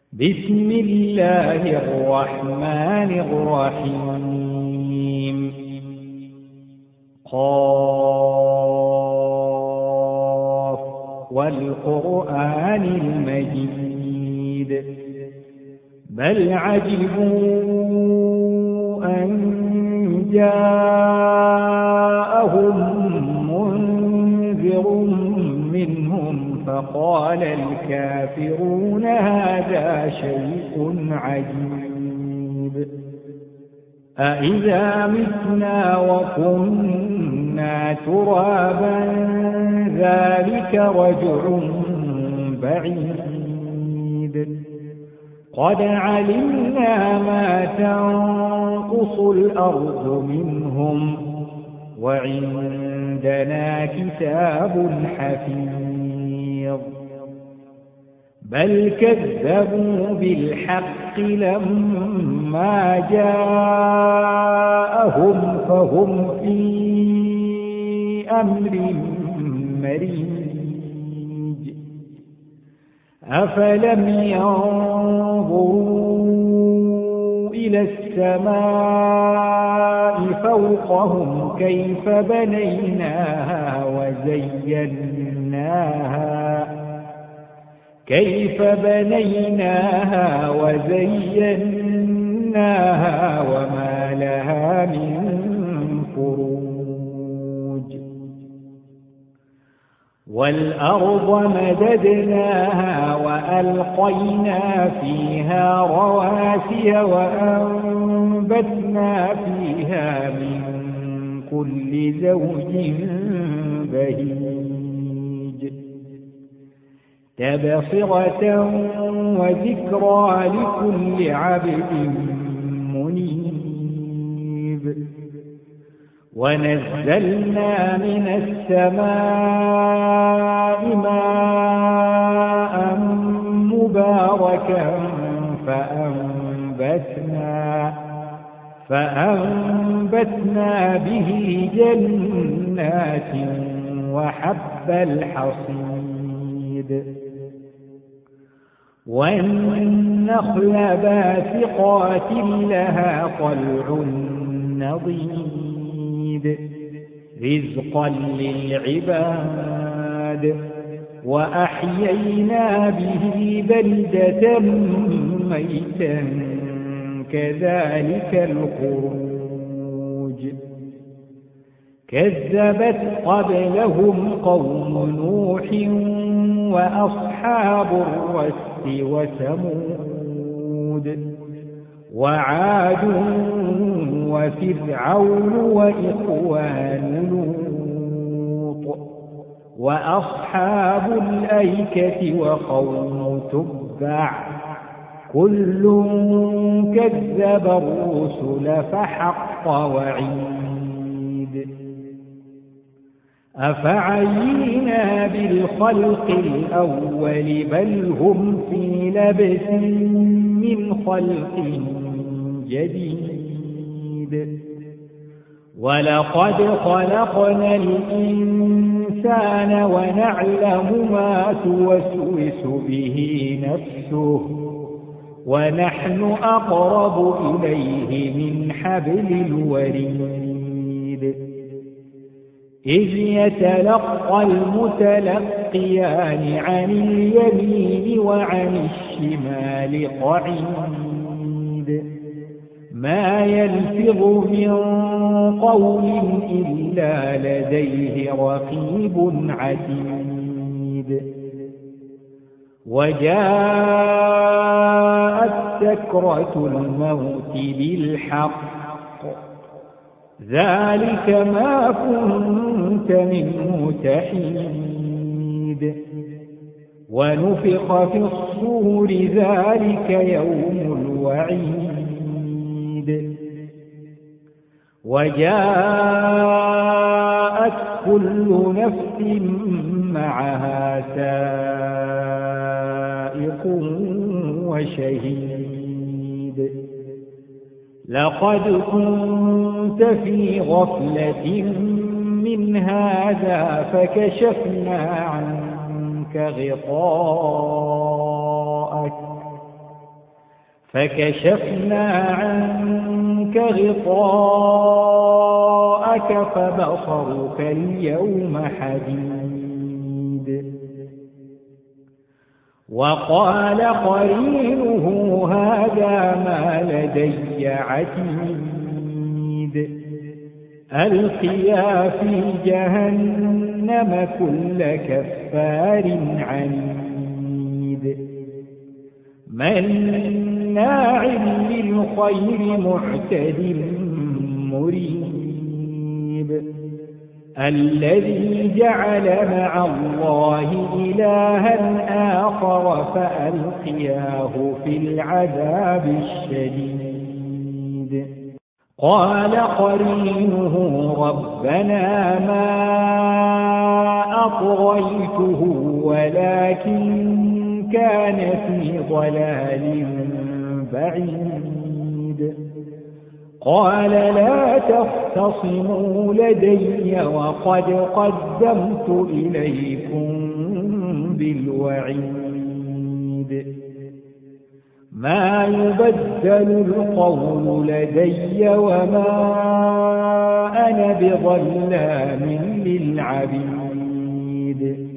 بسم الله الرحمن الرحيم قاف والقرآن المجيد بل عجبوا أن جاءهم منذر منهم فقال الكافرون هذا شيء عجيب أإذا متنا وكنا ترابا ذلك رجع بعيد قد علمنا ما تنقص الأرض منهم وعندنا كتاب حفيظ بل كذبوا بالحق لما جاءهم فهم في أمر مريج أفلم ينظروا إلى السماء فوقهم كيف بنيناها وزيناها وما لها من فروج والأرض مددناها وألقينا فيها رواسي وأنبتنا فيها من كل زوج بهيج تبصرة وذكرى لكل عبد منيب ونزلنا من السماء ماء مباركا فأنبتنا به جنات وحب الحصيد والنخل باسقات لها طلع نضيد رزقا للعباد وأحيينا به بلدة ميتا كذلك الخروج كذبت قبلهم قوم نوح وأصحاب الرس وثمود وعاد وفرعون وإخوان لوط وأصحاب الأيكة وقوم تبع كل كذب الرسل فحق وعيد أفعينا بالخلق الأول بل هم في لبس من خلق جديد ولقد خلقنا الإنسان ونعلم ما توسوس به نفسه ونحن أقرب إليه من حبل الوريد إذ يتلقى المتلقيان عن اليمين وعن الشمال قعيد ما يلفظ من قول إلا لديه رقيب عتيد وجاءت سكرة الموت بالحق ذلك ما كنت منه تحيد ونفخ في الصور ذلك يوم الوعيد وجاءت كل نفس معها سائق وشهيد لقد كنت في غفلة من هذا فكشفنا عنك غطاءك فكشفنا عنك غطاءك فبصرك اليوم حديد. وقال قرينه هذا ما لدي عتيد. ألقيا في جهنم كل كفار عنيد مناع للخير معتد مريب. الذي جعل مع الله إلها آخر فألقياه في العذاب الشديد. قال قرينه ربنا ما أطغيته ولكن كان في ضلال بعيد. قال لا تختصموا لدي وقد قدمت إليكم بالوعيد. ما يبدل القول لدي وما أنا بظلام للعبيد.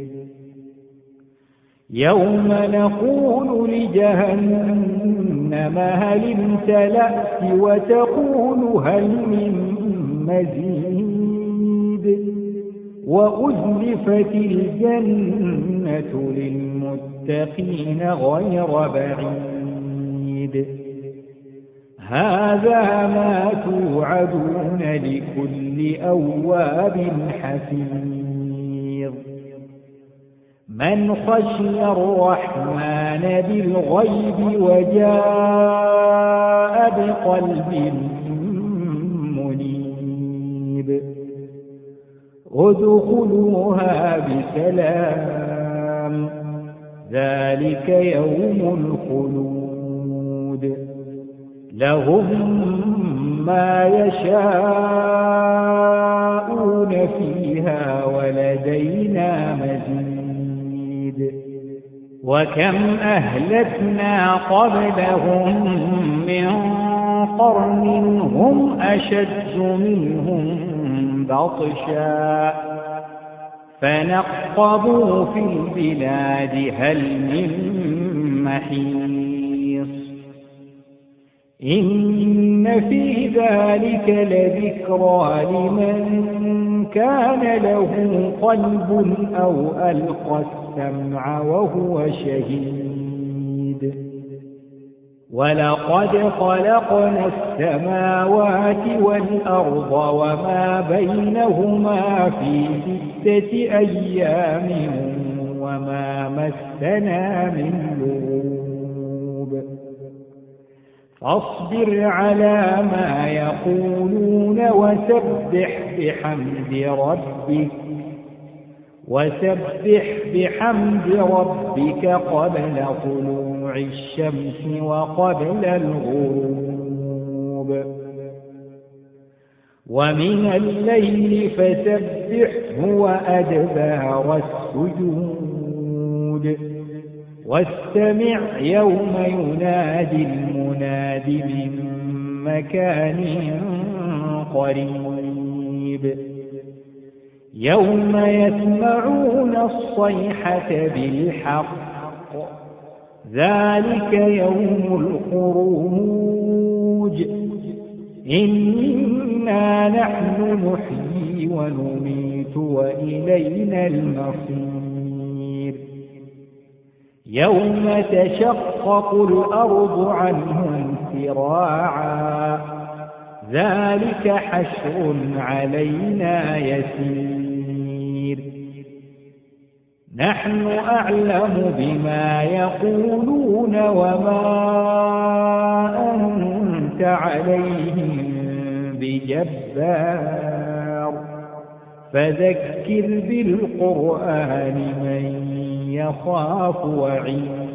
يوم نقول لجهنم هل امتلأت وتقول هل من مزيد. وأزلفت الجنة للمتقين غير بعيد. هذا ما توعدون لكل أواب حفيظ. من خشي الرحمن بالغيب وجاء بقلب منيب. ادخلوها بسلام ذلك يوم الخلود. لهم ما يشاءون فيها ولدينا مزيد. وكم أهلكنا قبلهم من قرن هم أشد منهم بطشا فنقبوا في البلاد هل من محيص. إن في ذلك لذكرى لمن كان له قلب أو ألقى السمع وهو شهيد. ولقد خلقنا السماوات والأرض وما بينهما في 6 أيام وما مسنا من لغوب. فاصبر على ما يقولون وسبح بحمد ربك قبل طلوع الشمس وقبل الغروب. ومن الليل فسبحه وأدبار السجود. واستمع يوم ينادي المناد من مكان قريب. يوم يسمعون الصيحة بالحق ذلك يوم الخروج. إنا نحن نحيي ونميت وإلينا المصير. يوم تشقق الأرض عنهم سراعا ذلك حشر علينا يسير. نحن أعلم بما يقولون وما أنت عليهم بجبار. فذكر بالقرآن من يخاف وعيد.